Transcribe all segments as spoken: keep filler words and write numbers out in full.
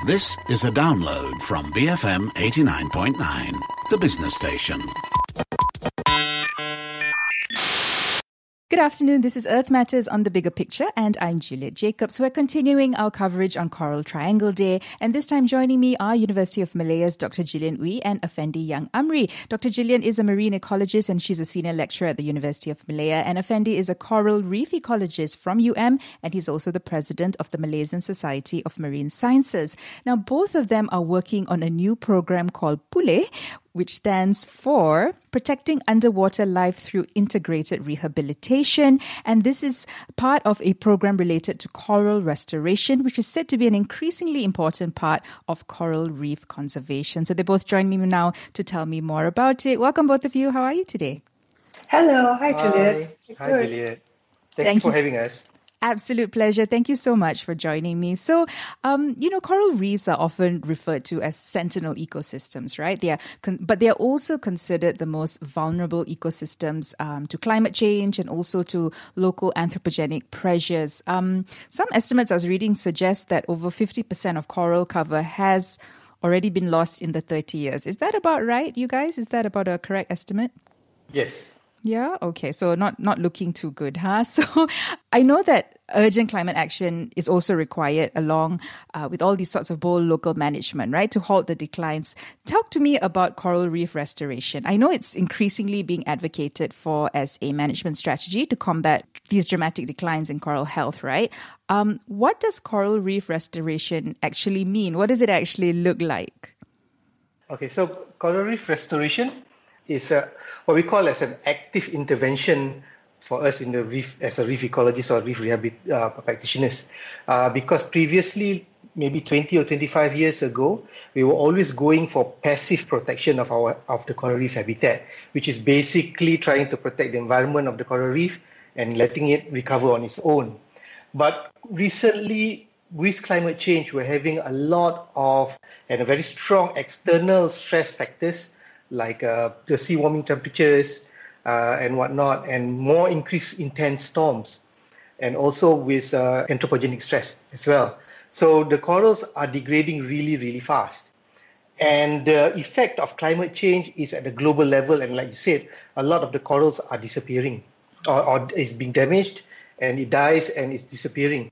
This is a download from B F M eighty-nine point nine, the business station. Good afternoon, this is Earth Matters on The Bigger Picture and I'm Juliet Jacobs. We're continuing our coverage on Coral Triangle Day and this time joining me are University of Malaya's Doctor Gillian Ooi and Effendi Young Amri. Doctor Gillian is a marine ecologist and she's a senior lecturer at the University of Malaya, and Effendi is a coral reef ecologist from U M and he's also the president of the Malaysian Society of Marine Sciences. Now both of them are working on a new program called PULE, which stands for Protecting Underwater Life Through Integrated Rehabilitation. And this is part of a program related to coral restoration, which is said to be an increasingly important part of coral reef conservation. So they both join me now to tell me more about it. Welcome, both of you. How are you today? Hello. Hi, Juliet. Hi, Hi Juliet. Thank, Thank you for you. having us. Absolute pleasure. Thank you so much for joining me. So, um, you know, coral reefs are often referred to as sentinel ecosystems, right? They are, con- but they are also considered the most vulnerable ecosystems um, to climate change and also to local anthropogenic pressures. Um, some estimates I was reading suggest that over fifty percent of coral cover has already been lost in the thirty years. Is that about right, you guys? Is that about a correct estimate? Yes. Yeah, okay. So not not looking too good, huh? So I know that urgent climate action is also required along uh, with all these sorts of bold local management, right, to halt the declines. Talk to me about coral reef restoration. I know it's increasingly being advocated for as a management strategy to combat these dramatic declines in coral health, right? Um, what does coral reef restoration actually mean? What does it actually look like? Okay, so coral reef restoration is a, what we call as an active intervention for us in the reef as a reef ecologist or reef rehab uh, practitioners. Uh, because previously, maybe twenty or twenty-five years ago, we were always going for passive protection of our of the coral reef habitat, which is basically trying to protect the environment of the coral reef and letting it recover on its own. But recently, with climate change, we're having a lot of and a very strong external stress factors like uh, the sea warming temperatures uh, and whatnot, and more increased intense storms, and also with uh, anthropogenic stress as well. So the corals are degrading really, really fast. And the effect of climate change is at the global level, and like you said, a lot of the corals are disappearing or, or is being damaged, and it dies and it's disappearing.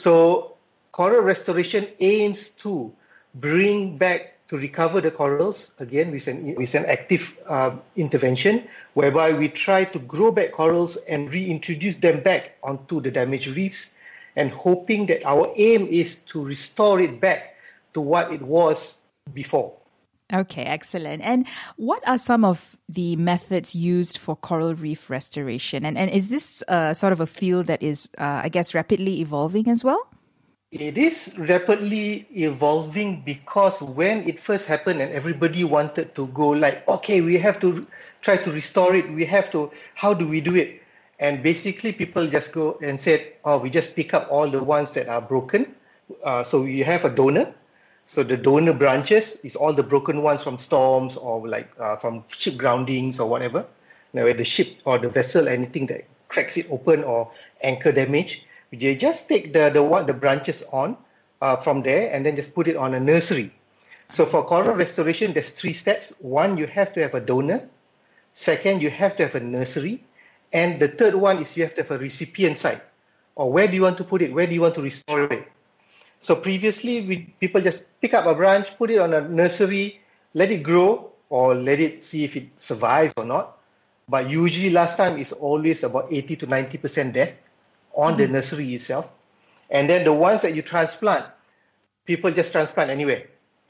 So coral restoration aims to bring back to recover the corals, again, with an, with an active uh, intervention, whereby we try to grow back corals and reintroduce them back onto the damaged reefs, and hoping that our aim is to restore it back to what it was before. Okay, excellent. And what are some of the methods used for coral reef restoration? And, and is this uh, sort of a field that is, uh, I guess, rapidly evolving as well? It is rapidly evolving because when it first happened and everybody wanted to go like, okay, we have to try to restore it. We have to, how do we do it? And basically people just go and said, oh, we just pick up all the ones that are broken. Uh, so you have a donor. So the donor branches is all the broken ones from storms or like uh, from ship groundings or whatever. Now, where the ship or the vessel, anything that cracks it open or anchor damage, you just take the the one the branches on uh, from there and then just put it on a nursery. So for coral restoration, there's three steps. One, you have to have a donor. Second, you have to have a nursery. And the third one is you have to have a recipient site. Or where do you want to put it? Where do you want to restore it? So previously, we, people just pick up a branch, put it on a nursery, let it grow, or let it see if it survives or not. But usually last time it's always about eighty to ninety percent death on the nursery itself. And then the ones that you transplant, people just transplant anyway.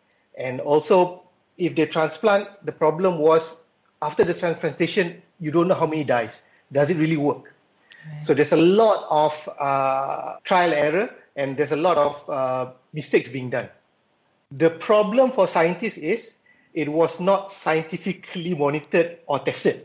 And also, if they transplant, the problem was after the transplantation, you don't know how many dies. Does it really work? Right. So there's a lot of uh, trial error and there's a lot of uh, mistakes being done. The problem for scientists is it was not scientifically monitored or tested.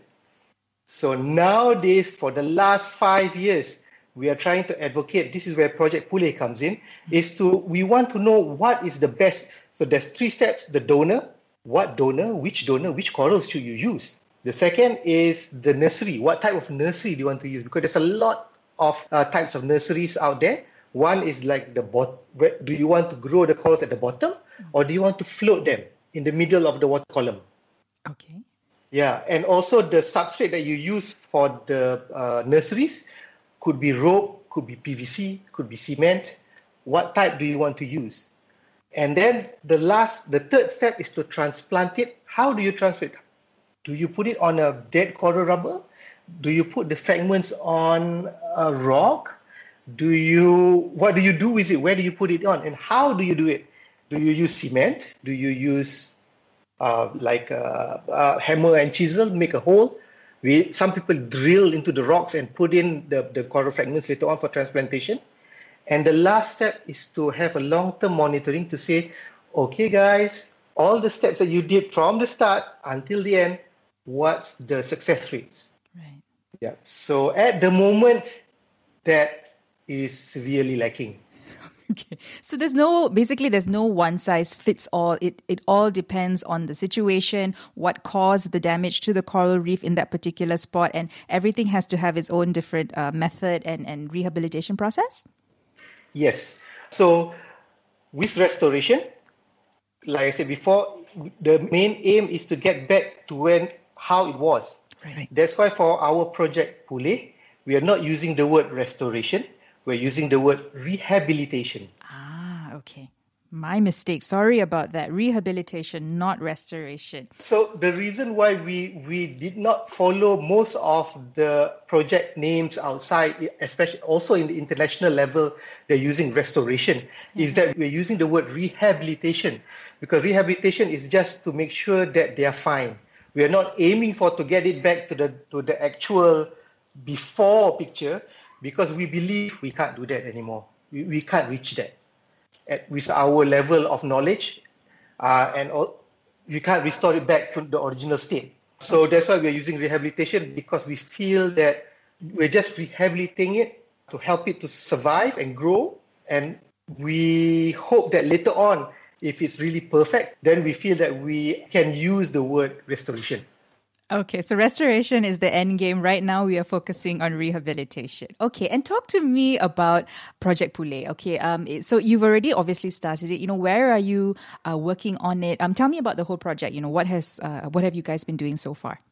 So nowadays, for the last five years, we are trying to advocate, this is where Project PULE comes in, is to, we want to know what is the best. So there's three steps, the donor, what donor, which donor, which corals should you use? The second is the nursery. What type of nursery do you want to use? Because there's a lot of uh, types of nurseries out there. One is like the bot. Do you want to grow the corals at the bottom, or do you want to float them in the middle of the water column? Okay. Yeah, and also the substrate that you use for the uh, nurseries could be rope, could be P V C, could be cement. What type do you want to use? And then the last, the third step is to transplant it. How do you transplant it? Do you put it on a dead coral rubber? Do you put the fragments on a rock? Do you, what do you do with it? Where do you put it on? And how do you do it? Do you use cement? Do you use uh, like a, a hammer and chisel, make a hole? We, some people drill into the rocks and put in the, the coral fragments later on for transplantation. And the last step is to have a long-term monitoring to say, okay, guys, all the steps that you did from the start until the end, what's the success rates? Right. Yeah. So at the moment, that is severely lacking. Okay. So there's no, basically there's no one size fits all. It it all depends on the situation, what caused the damage to the coral reef in that particular spot, and everything has to have its own different uh, method and, and rehabilitation process? Yes. So with restoration, like I said before, the main aim is to get back to when how it was. Right. That's why for our project Pule, we are not using the word restoration. We're using the word rehabilitation. Ah, okay. My mistake. Sorry about that. Rehabilitation, not restoration. So the reason why we, we did not follow most of the project names outside, especially also in the international level, they're using restoration, yeah. is that we're using the word rehabilitation, because rehabilitation is just to make sure that they are fine. We are not aiming for to get it back to the to the actual before picture, because we believe we can't do that anymore. We, we can't reach that at, with our level of knowledge, uh, and all, we can't restore it back to the original state. So that's why we're using rehabilitation, because we feel that we're just rehabilitating it to help it to survive and grow. And we hope that later on, if it's really perfect, then we feel that we can use the word restoration. Okay, so restoration is the end game. Right now, we are focusing on rehabilitation. Okay, and talk to me about Project Pule. Okay, um, it, so you've already obviously started it. You know, where are you uh, working on it? Um, tell me about the whole project. You know, what has uh, what have you guys been doing so far?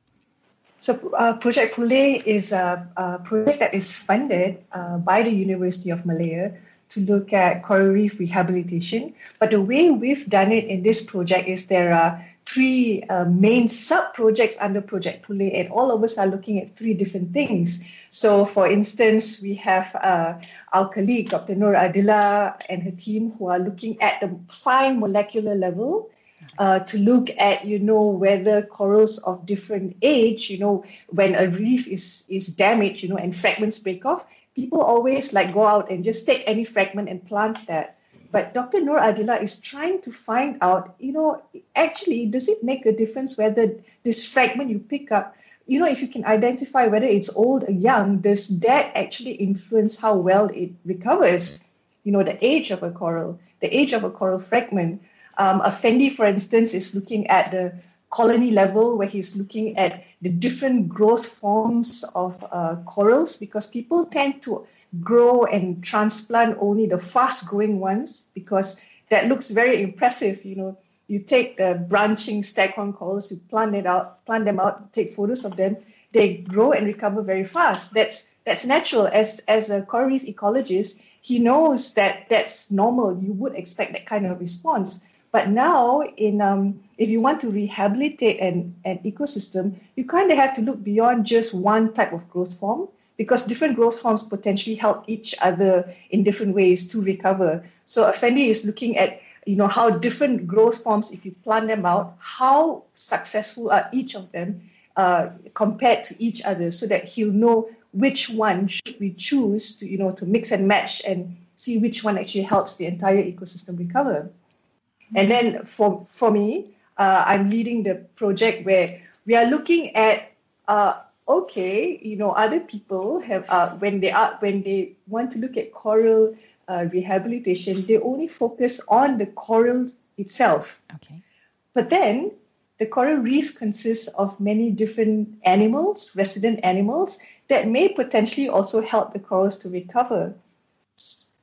So, uh, Project Pule is a, a project that is funded uh, by the University of Malaya to look at coral reef rehabilitation. But the way we've done it in this project is there are three uh, main sub-projects under Project Pule, and all of us are looking at three different things. So, for instance, we have uh, our colleague, Doctor Nur Adila, and her team who are looking at the fine molecular level uh, to look at, you know, whether corals of different age, you know, when a reef is, is damaged, you know, and fragments break off, people always like go out and just take any fragment and plant that. But Doctor Nur Adila is trying to find out, you know, actually, does it make a difference whether this fragment you pick up, you know, if you can identify whether it's old or young, does that actually influence how well it recovers? You know, the age of a coral, the age of a coral fragment. Um, Effendi, for instance, is looking at the colony level, where he's looking at the different growth forms of uh, corals, because people tend to grow and transplant only the fast-growing ones, because that looks very impressive. You know, you take the branching staghorn corals, you plant it out, plant them out, take photos of them. They grow and recover very fast. That's that's natural. As as a coral reef ecologist, he knows that that's normal. You would expect that kind of response. But now, in um, if you want to rehabilitate an, an ecosystem, you kind of have to look beyond just one type of growth form, because different growth forms potentially help each other in different ways to recover. So Effendi is looking at, you know, how different growth forms, if you plan them out, how successful are each of them uh, compared to each other, so that he'll know which one should we choose to, you know, to mix and match and see which one actually helps the entire ecosystem recover. And then for for me, uh, I'm leading the project where we are looking at, uh, okay, you know, other people have uh, when they are when they want to look at coral uh, rehabilitation, they only focus on the coral itself. Okay. But then the coral reef consists of many different animals, resident animals, that may potentially also help the corals to recover.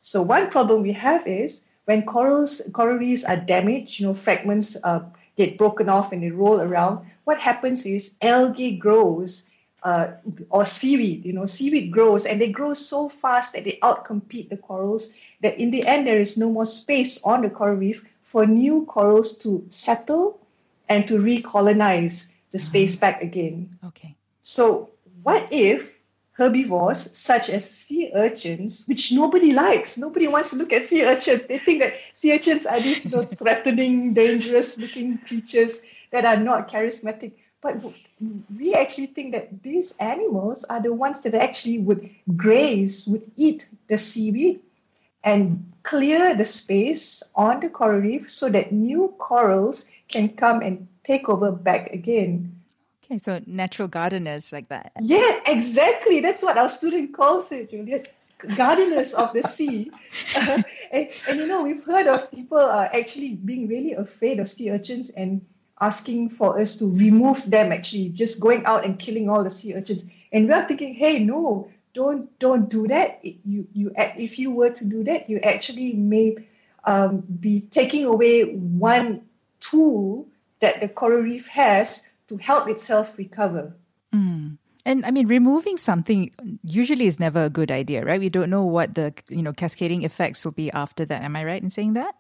So one problem we have is when corals, coral reefs are damaged, you know, fragments uh, get broken off and they roll around, what happens is algae grows, uh, or seaweed, you know, seaweed grows, and they grow so fast that they outcompete the corals, that in the end there is no more space on the coral reef for new corals to settle and to recolonize the space uh-huh. back again. Okay. So what if herbivores such as sea urchins, which nobody likes, nobody wants to look at sea urchins. They think that sea urchins are these, you know, threatening, dangerous-looking creatures that are not charismatic. But we actually think that these animals are the ones that actually would graze, would eat the seaweed and clear the space on the coral reef so that new corals can come and take over back again. Okay, so natural gardeners like that. Yeah, exactly. That's what our student calls it, Juliet. Gardeners of the sea. Uh, and, and, you know, we've heard of people uh, actually being really afraid of sea urchins and asking for us to remove them, actually, just going out and killing all the sea urchins. And we're thinking, hey, no, don't don't do that. You you If you were to do that, you actually may um, be taking away one tool that the coral reef has to help itself recover. Mm. And I mean, removing something usually is never a good idea, right? We don't know what the, you know, cascading effects will be after that. Am I right in saying that?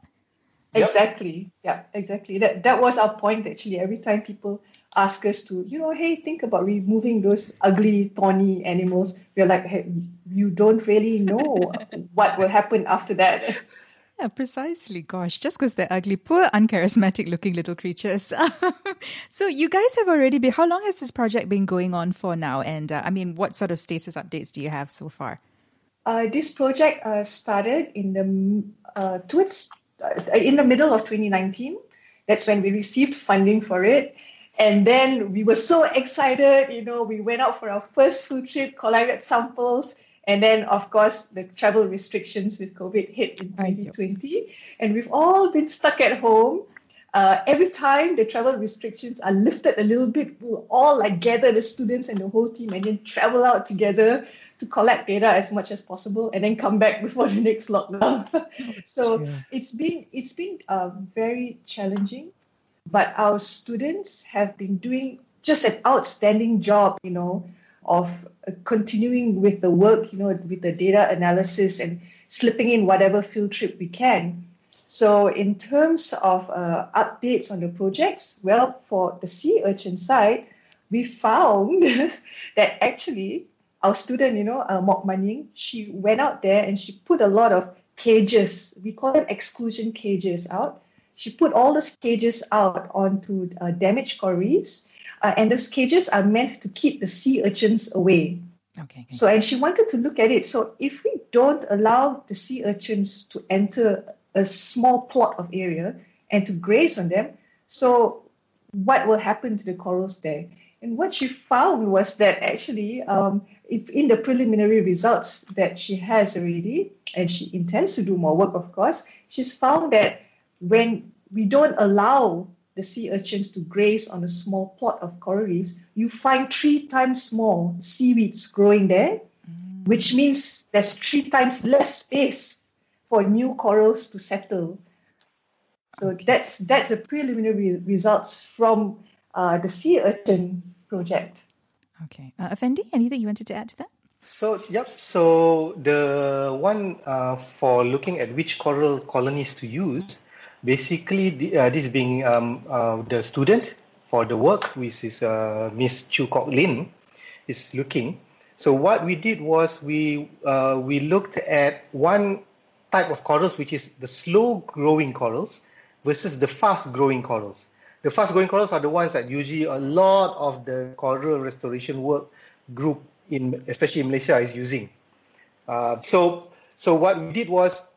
Exactly. Yeah, exactly. That that was our point, actually. Every time people ask us to, you know, hey, think about removing those ugly, thorny animals, we're like, hey, you don't really know what will happen after that. Yeah, precisely. Gosh, just because they're ugly, poor, uncharismatic looking little creatures. So you guys have already been, how long has this project been going on for now? And uh, I mean, what sort of status updates do you have so far? Uh, this project uh, started in the uh, towards uh, in the middle of twenty nineteen. That's when we received funding for it. And then we were so excited, you know, we went out for our first field trip, collected samples. And then, of course, the travel restrictions with COVID hit in twenty twenty. And we've all been stuck at home. Uh, every time the travel restrictions are lifted a little bit, we'll all like gather the students and the whole team and then travel out together to collect data as much as possible and then come back before the next lockdown. So yeah. it's been, it's been uh, very challenging. But our students have been doing just an outstanding job, you know, of continuing with the work, you know, with the data analysis and slipping in whatever field trip we can. So in terms of uh, updates on the projects, well, for the sea urchin side, we found that actually our student, you know, uh, Mok Maning, she went out there and she put a lot of cages, we call them exclusion cages out. She put all those cages out onto uh, damaged coral reefs. Uh, and those cages are meant to keep the sea urchins away. Okay. So, and she wanted to look at it. So if we don't allow the sea urchins to enter a small plot of area and to graze on them, so what will happen to the corals there? And what she found was that actually, um, if in the preliminary results that she has already, and she intends to do more work, of course, she's found that when we don't allow the sea urchins to graze on a small plot of coral reefs, you find three times more seaweeds growing there, mm. which means there's three times less space for new corals to settle. So okay. that's that's the preliminary results from uh, the sea urchin project. Okay. Uh, Effendi, anything you wanted to add to that? So, yep. So the one uh, for looking at which coral colonies to use, basically, the, uh, this being um, uh, the student for the work, which is uh, Miss Chu Kok Lin, is looking. So what we did was we uh, we looked at one type of corals, which is the slow-growing corals versus the fast-growing corals. The fast-growing corals are the ones that usually a lot of the coral restoration work group, in especially in Malaysia, is using. Uh, so so what we did was,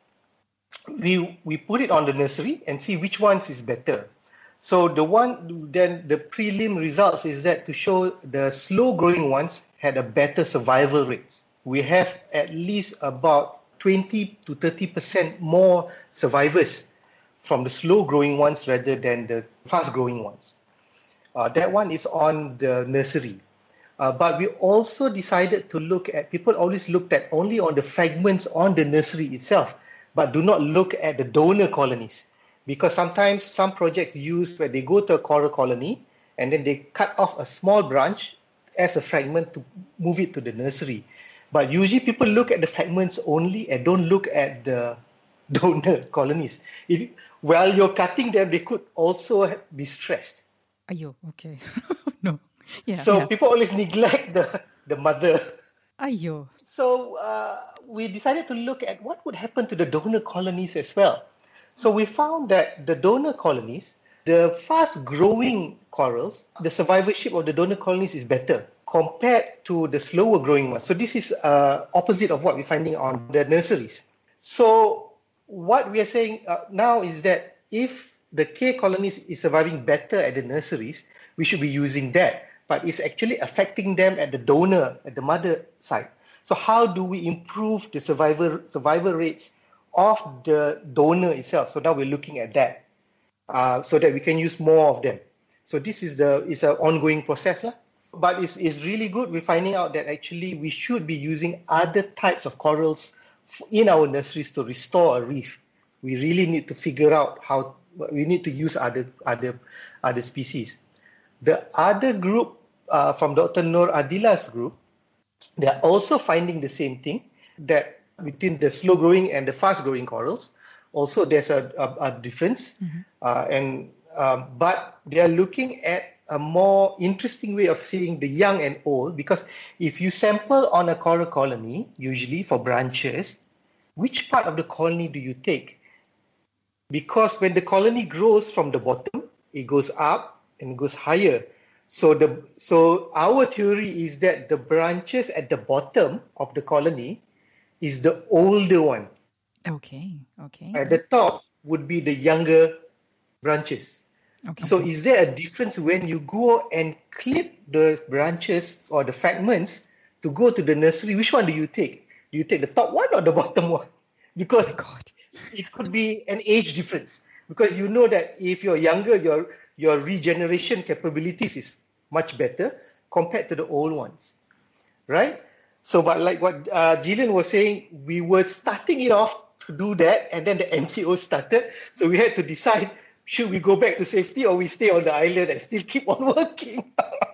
we we put it on the nursery and see which ones is better. So the one, then the prelim results is that to show the slow growing ones had a better survival rates. We have at least about twenty to thirty percent more survivors from the slow growing ones rather than the fast growing ones. Uh, that one is on the nursery. Uh, but we also decided to look at, people always looked at only on the fragments on the nursery itself, but do not look at the donor colonies. Because sometimes some projects use where they go to a coral colony and then they cut off a small branch as a fragment to move it to the nursery. But usually people look at the fragments only and don't look at the donor colonies. If, while you're cutting them, they could also be stressed. Ayo, okay. No. Yeah, so yeah. people always neglect the, the mother. Ayo. So uh, we decided to look at what would happen to the donor colonies as well. So we found that the donor colonies, the fast-growing corals, the survivorship of the donor colonies is better compared to the slower-growing ones. So this is uh, opposite of what we're finding on the nurseries. So what we are saying uh, now is that if the K colonies is surviving better at the nurseries, we should be using that. But it's actually affecting them at the donor, at the mother side. So how do we improve the survivor survival rates of the donor itself? So now we're looking at that, uh, so that we can use more of them. So this is the is an ongoing process, lah. But it's, it's really good. We're finding out that actually we should be using other types of corals in our nurseries to restore a reef. We really need to figure out how we need to use other other other species. The other group uh, from Doctor Noor Adila's group, they're also finding the same thing, that between the slow-growing and the fast-growing corals, also there's a, a, a difference. Mm-hmm. Uh, and um, but they are looking at a more interesting way of seeing the young and old, because if you sample on a coral colony, usually for branches, which part of the colony do you take? Because when the colony grows from the bottom, it goes up and goes higher. So the so our theory is that the branches at the bottom of the colony is the older one. Okay, okay. At the top would be the younger branches. Okay. So is there a difference when you go and clip the branches or the fragments to go to the nursery? Which one do you take? Do you take the top one or the bottom one? Because oh God. It could be an age difference. Because you know that if you're younger, your your regeneration capabilities is much better compared to the old ones, right? So, but like what uh, Gillian was saying, we were starting it off to do that, and then the M C O started. So we had to decide, should we go back to safety or we stay on the island and still keep on working?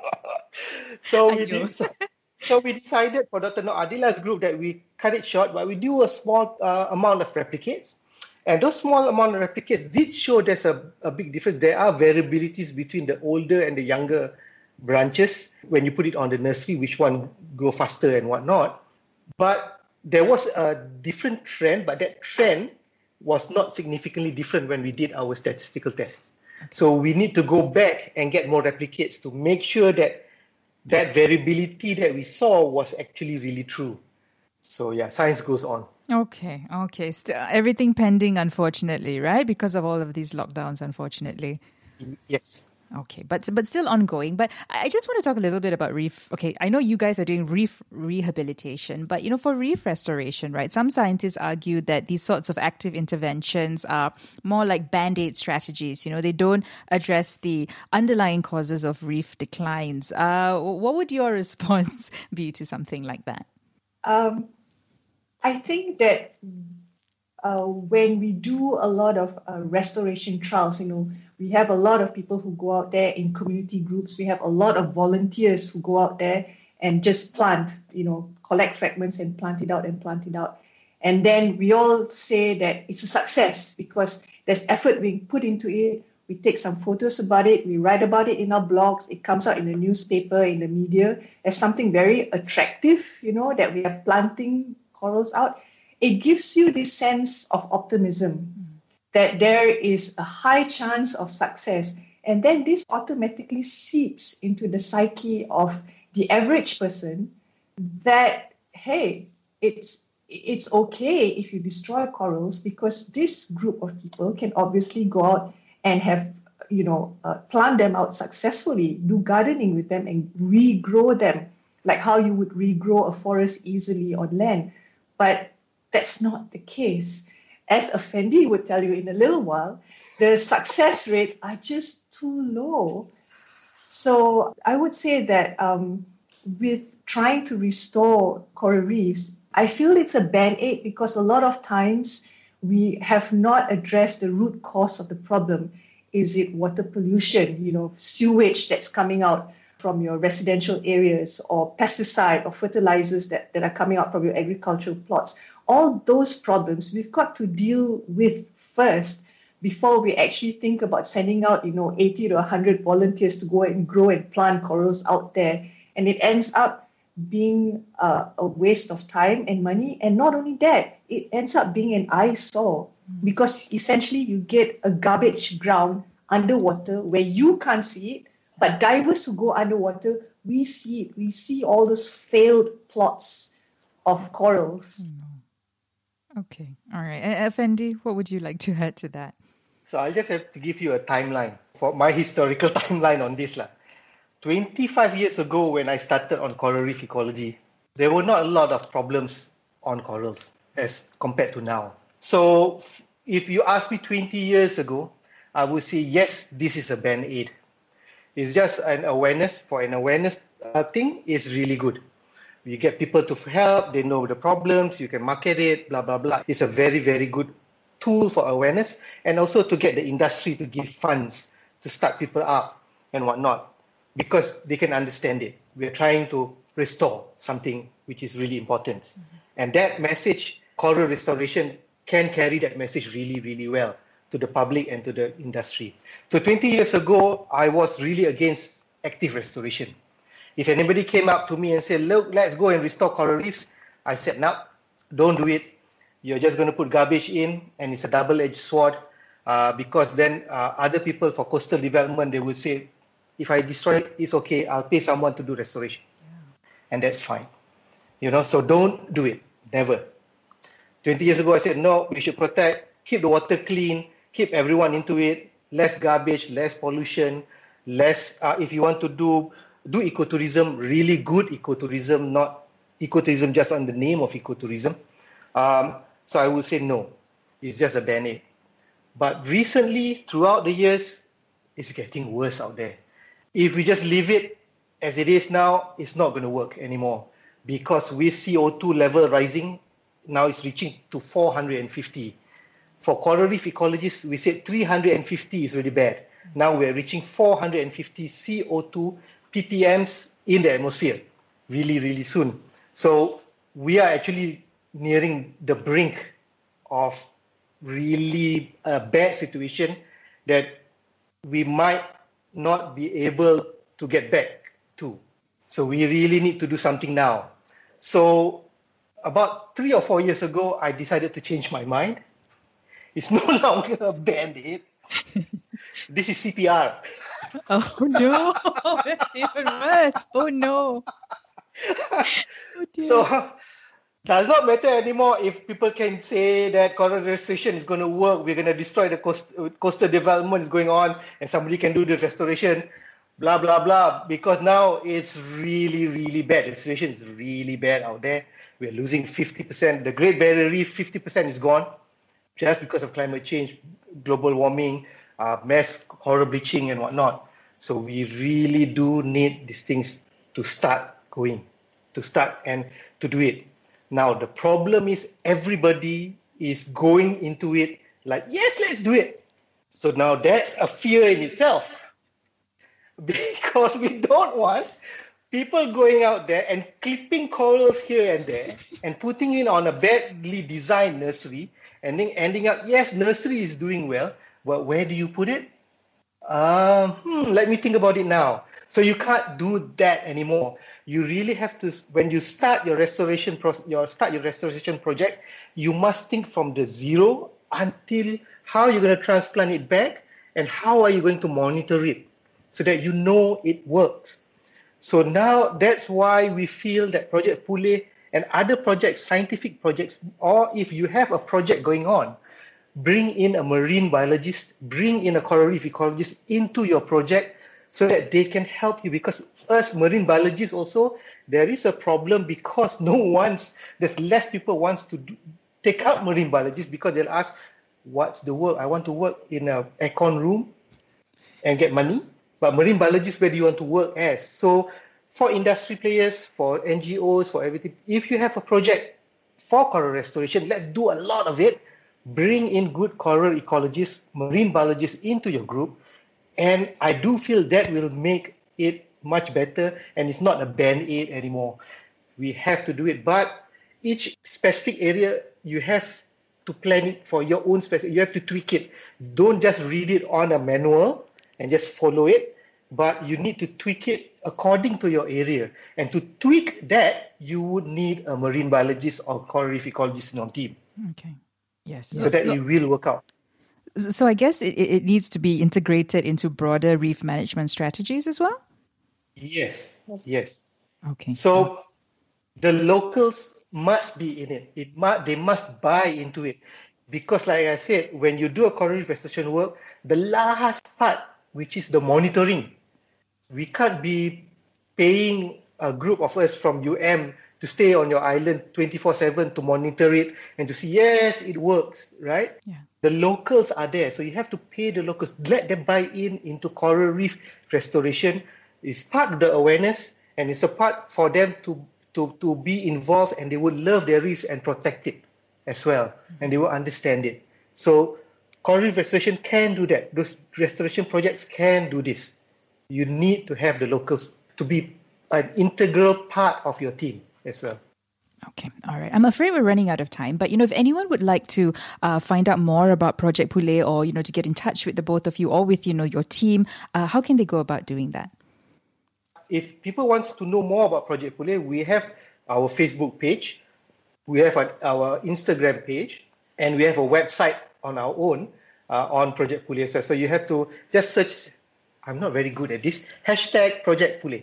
so we did, so, so we decided for Doctor Noor Adila's group that we cut it short, but we do a small uh, amount of replicates. And those small amount of replicates did show there's a, a big difference. There are variabilities between the older and the younger branches when you put it on the nursery, which one grow faster and whatnot. But there was a different trend, but that trend was not significantly different when we did our statistical tests. Okay. So we need to go back and get more replicates to make sure that that variability that we saw was actually really true. So yeah, science goes on. Okay, okay. Still, everything pending, unfortunately, right? Because of all of these lockdowns, unfortunately. Yes. Okay, but but still ongoing. But I just want to talk a little bit about reef. Okay, I know you guys are doing reef rehabilitation, but you know, for reef restoration, right? Some scientists argue that these sorts of active interventions are more like band-aid strategies. You know, they don't address the underlying causes of reef declines. Uh, what would your response be to something like that? Um, I think that uh, when we do a lot of uh, restoration trials, you know, we have a lot of people who go out there in community groups. We have a lot of volunteers who go out there and just plant, you know, collect fragments and plant it out and plant it out. And then we all say that it's a success because there's effort being put into it. We take some photos about it. We write about it in our blogs. It comes out in the newspaper, in the media as something very attractive, you know, that we are planting corals out. It gives you this sense of optimism mm. that there is a high chance of success. And then this automatically seeps into the psyche of the average person that, hey, it's it's okay if you destroy corals because this group of people can obviously go out and have, you know, uh, plant them out successfully, do gardening with them and regrow them, like how you would regrow a forest easily on land. But that's not the case. As Effendi would tell you in a little while, the success rates are just too low. So I would say that um, with trying to restore coral reefs, I feel it's a band-aid because a lot of times we have not addressed the root cause of the problem. Is it water pollution, you know, sewage that's coming out from your residential areas, or pesticide or fertilizers that, that are coming out from your agricultural plots? All those problems we've got to deal with first before we actually think about sending out, you know, eighty to one hundred volunteers to go and grow and plant corals out there. And it ends up being uh, a waste of time and money. And not only that, it ends up being an eyesore because essentially you get a garbage ground underwater where you can't see it, but divers who go underwater, we see it. We see all those failed plots of corals. Okay. All right. Uh, Effendi, what would you like to add to that? So I'll just have to give you a timeline for my historical timeline on this. lah. twenty-five years ago, when I started on coral reef ecology, there were not a lot of problems on corals as compared to now. So if you ask me twenty years ago, I would say, yes, this is a band-aid. It's just an awareness. For an awareness uh, thing, is really good. You get people to help, they know the problems, you can market it, blah, blah, blah. It's a very, very good tool for awareness, and also to get the industry to give funds to start people up and whatnot, because they can understand it. We're trying to restore something which is really important. Mm-hmm. And that message, coral restoration, can carry that message really, really well to the public and to the industry. So twenty years ago, I was really against active restoration. If anybody came up to me and said, look, let's go and restore coral reefs, I said, no, don't do it. You're just going to put garbage in, and it's a double-edged sword, uh, because then uh, other people for coastal development, they will say, if I destroy it, it's okay, I'll pay someone to do restoration. Yeah. And that's fine. You know, so don't do it, never. twenty years ago, I said, no, we should protect, keep the water clean, keep everyone into it, less garbage, less pollution, less, uh, if you want to do, do ecotourism, really good ecotourism, not ecotourism just on the name of ecotourism. Um, so I would say no, it's just a band-aid. But recently, throughout the years, it's getting worse out there. If we just leave it as it is now, it's not going to work anymore, because with C O two level rising, now it's reaching to four hundred fifty. For coral reef ecologists, we said three hundred fifty is really bad. Now we're reaching four hundred fifty C O two P P Ms in the atmosphere really, really soon. So we are actually nearing the brink of really a bad situation that we might not be able to get back to. So we really need to do something now. So about three or four years ago, I decided to change my mind. It's no longer a band-aid. This is C P R. Oh no, that's even worse. Oh no. Oh, so does not matter anymore if people can say that coral restoration is going to work, we're going to destroy the coast, coastal development is going on, and somebody can do the restoration, blah, blah, blah, because now it's really, really bad. The situation is really bad out there. We're losing fifty percent. The Great Barrier Reef, fifty percent is gone just because of climate change, global warming, uh, mass coral bleaching and whatnot. So we really do need these things to start going, to start and to do it. Now, the problem is everybody is going into it like, yes, let's do it. So now that's a fear in itself, because we don't want people going out there and clipping corals here and there and putting it on a badly designed nursery and then ending up, yes, nursery is doing well, but where do you put it? Um, hmm, let me think about it now. So you can't do that anymore. You really have to, when you start your restoration pro- your start your restoration project, you must think from the zero until how you're going to transplant it back and how are you going to monitor it so that you know it works. So now that's why we feel that Project Pule and other projects, scientific projects, or if you have a project going on, bring in a marine biologist, bring in a coral reef ecologist into your project so that they can help you. Because us marine biologists also, there is a problem because no one's, there's less people wants to do, take up marine biologists because they'll ask, what's the work? I want to work in an aircon room and get money. But marine biologists, where do you want to work as? So for industry players, for N G Os, for everything, if you have a project for coral restoration, let's do a lot of it. Bring in good coral ecologists, marine biologists into your group. And I do feel that will make it much better, and it's not a band-aid anymore. We have to do it. But each specific area, you have to plan it for your own specific. You have to tweak it. Don't just read it on a manual and just follow it, but you need to tweak it according to your area. And to tweak that, you would need a marine biologist or coral reef ecologist in your team. Okay. Yes. So that it will work out. So I guess it, it needs to be integrated into broader reef management strategies as well? Yes. Yes. Okay. So the locals must be in it. It must, they must buy into it. Because like I said, when you do a coral reef restoration work, the last part, which is the monitoring, we can't be paying a group of us from U M to stay on your island twenty-four seven to monitor it and to see, yes, it works, right? Yeah. The locals are there. So you have to pay the locals, let them buy in into coral reef restoration. It's part of the awareness, and it's a part for them to, to, to be involved, and they would love their reefs and protect it as well, and they will understand it. So coral reef restoration can do that. Those restoration projects can do this. You need to have the locals to be an integral part of your team as well. Okay, all right. I'm afraid we're running out of time, but you know, if anyone would like to uh, find out more about Project Pule, or you know, to get in touch with the both of you or with you know your team, uh, how can they go about doing that? If people want to know more about Project Pule, we have our Facebook page, we have our Instagram page, and we have a website on our own uh, on Project Pule as well. So you have to just search. I'm not very good at this. Hashtag Project Pule.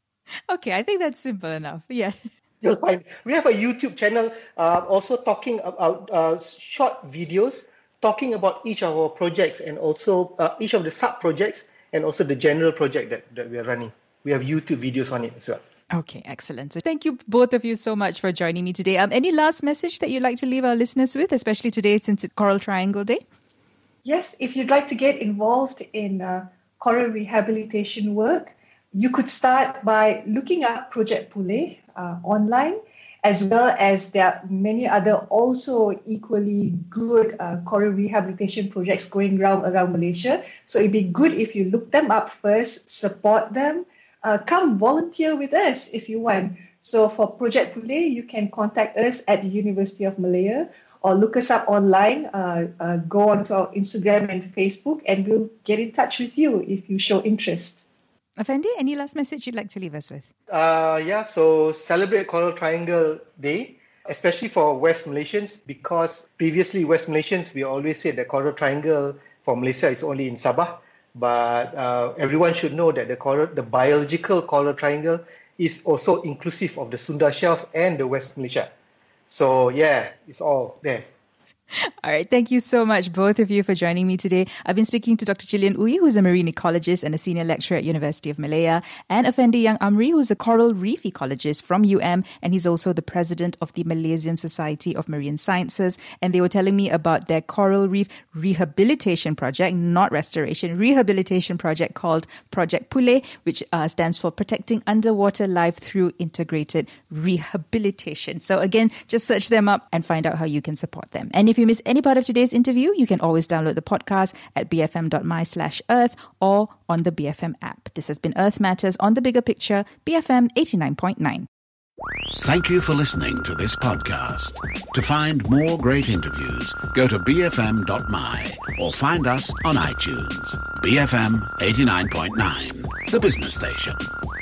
Okay, I think that's simple enough. Yeah. You'll find we have a YouTube channel uh, also talking about uh, short videos talking about each of our projects, and also uh, each of the sub projects, and also the general project that, that we are running. We have YouTube videos on it as well. Okay, excellent. So thank you both of you so much for joining me today. Um, any last message that you'd like to leave our listeners with, especially today since it's Coral Triangle Day? Yes, if you'd like to get involved in uh, coral rehabilitation work, you could start by looking up Project Pule uh, online, as well as there are many other also equally good uh, coral rehabilitation projects going around around Malaysia. So it'd be good if you look them up first, support them, uh, come volunteer with us if you want. So for Project Pule, you can contact us at the University of Malaya, or look us up online, uh, uh, go onto our Instagram and Facebook, and we'll get in touch with you if you show interest. Effendi, any last message you'd like to leave us with? Uh, yeah, so celebrate Coral Triangle Day, especially for West Malaysians, because previously West Malaysians, we always said that Coral Triangle for Malaysia is only in Sabah. But uh, everyone should know that the coral, the biological Coral Triangle is also inclusive of the Sunda Shelf and the West Malaysia. So yeah, it's all there. All right. Thank you so much, both of you, for joining me today. I've been speaking to Doctor Gillian Ooi, who's a marine ecologist and a senior lecturer at University of Malaya, and Effendi Yang Amri, who's a coral reef ecologist from U M, and he's also the president of the Malaysian Society of Marine Sciences. And they were telling me about their coral reef rehabilitation project, not restoration, rehabilitation project called Project Pule, which uh, stands for Protecting Underwater Life Through Integrated Rehabilitation. So again, just search them up and find out how you can support them. And if you miss any part of today's interview, you can always download the podcast at bfm.my slash earth or on the B F M app. This has been Earth Matters on The Bigger Picture, B F M eighty-nine point nine. Thank you for listening to this podcast. To find more great interviews, go to b f m dot m y or find us on iTunes. B F M eighty-nine point nine, the business station.